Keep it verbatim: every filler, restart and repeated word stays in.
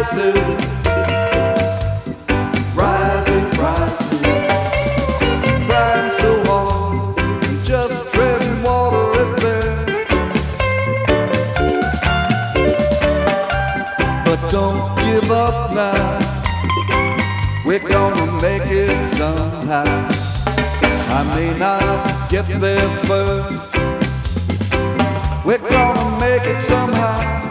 prices, rising prices, trying so hard and just treading water at bed. But don't give up now, we're gonna make it somehow. I may not get there first, we're gonna make it somehow.